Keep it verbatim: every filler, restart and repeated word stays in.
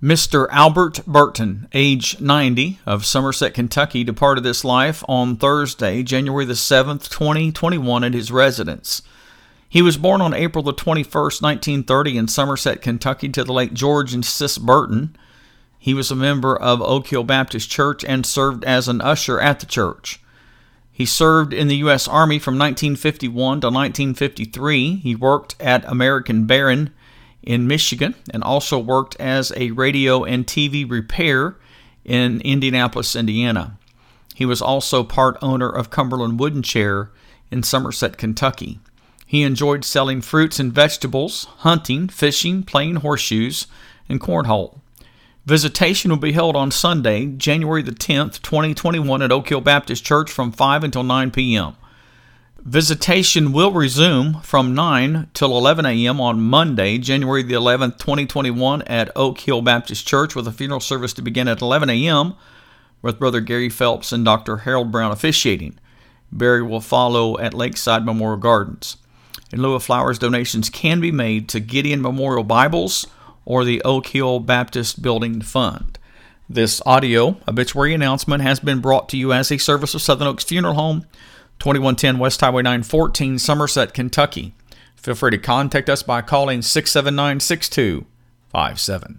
Mister Albert Burton, age ninety, of Somerset, Kentucky, departed this life on Thursday, January the seventh, twenty twenty-one, at his residence. He was born on April the twenty-first, nineteen thirty, in Somerset, Kentucky, to the late George and Sis Burton. He was a member of Oak Hill Baptist Church and served as an usher at the church. He served in the U S Army from nineteen fifty-one to nineteen fifty-three. He worked at American Baron in Michigan and also worked as a radio and T V repair in Indianapolis, Indiana. He was also part owner of Cumberland Wooden Chair in Somerset, Kentucky. He enjoyed selling fruits and vegetables, hunting, fishing, playing horseshoes, and cornhole. Visitation will be held on Sunday, January the tenth, twenty twenty-one, at Oak Hill Baptist Church from five until nine p.m. Visitation will resume from nine till eleven a.m. on Monday, January the eleventh, twenty twenty-one, at Oak Hill Baptist Church, with a funeral service to begin at eleven a.m. with Brother Gary Phelps and Doctor Harold Brown officiating. Burial will follow at Lakeside Memorial Gardens. In lieu of flowers, donations can be made to Gideon Memorial Bibles or the Oak Hill Baptist Building Fund. This audio obituary announcement has been brought to you as a service of Southern Oaks Funeral Home, twenty-one ten West Highway nine fourteen, Somerset, Kentucky. Feel free to contact us by calling six seven nine, six two five seven.